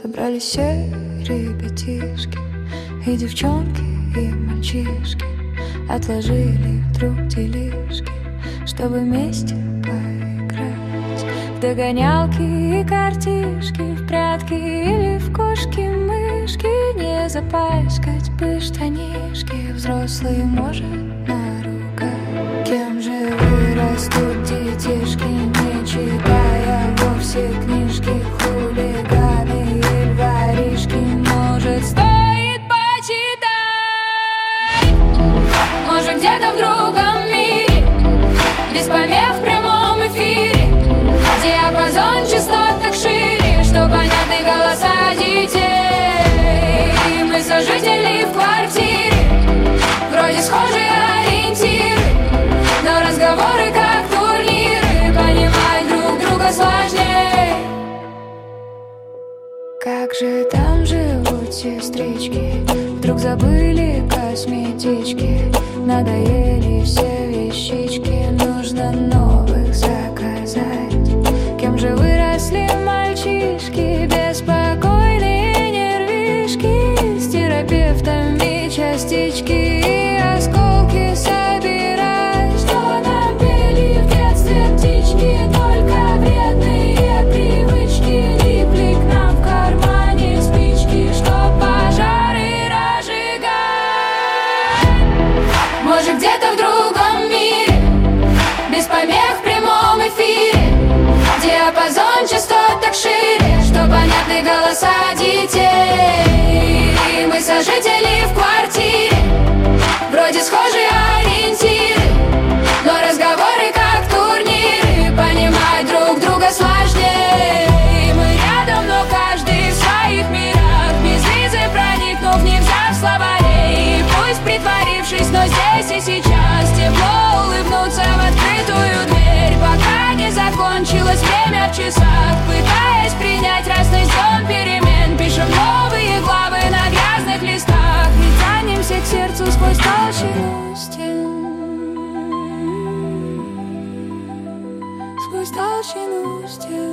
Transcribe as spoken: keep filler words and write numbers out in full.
Собрались все ребятишки, и девчонки, и мальчишки, отложили вдруг делишки, чтобы вместе поиграть в догонялки и картишки, в прятки или в кошки-мышки. Не запачкать бы штанишки, взрослый может наругать. Кем же вырастут детишки, не читая вовсе книжки? Хулиганы или воришки, может, стоит почитать? Может, где-то в другом мире, без помех в прямом эфире, диапазон частот так шире, что понятны голоса детей. Мы сожители в квартире, вроде схожие ориентиры, но разговоры как турниры, понимать друг друга сложнее. Как же там живут сестрички, вдруг забыли косметички, надоели все вещички, нужно новых заказать. Кем же выросли мальчишки, беспокойные нервишки, с терапевтами частички и осколки собирать. Что нам пели в детстве птички, только вредные привычки, липли к нам в кармане спички, что пожары разжигать. Может, где-то в другом мире, без помех в прямом эфире, диапазон частот так шире, что понятны голоса детей. Мы сожители в квартире, вроде схожие ориентиры, но разговоры как турниры, понимать друг друга сложнее. Мы рядом, но каждый в своих мирах, без визы проникнув, не взяв словарей. Пусть притворившись, но здесь и сейчас тепло улыбнуться в открытую дверь, пока не закончилось время в часах, пытаясь принять разность зон перемен. Пишем новые главы на грязных листах и тянемся к сердцу сквозь толщину стен, сквозь толщину стен.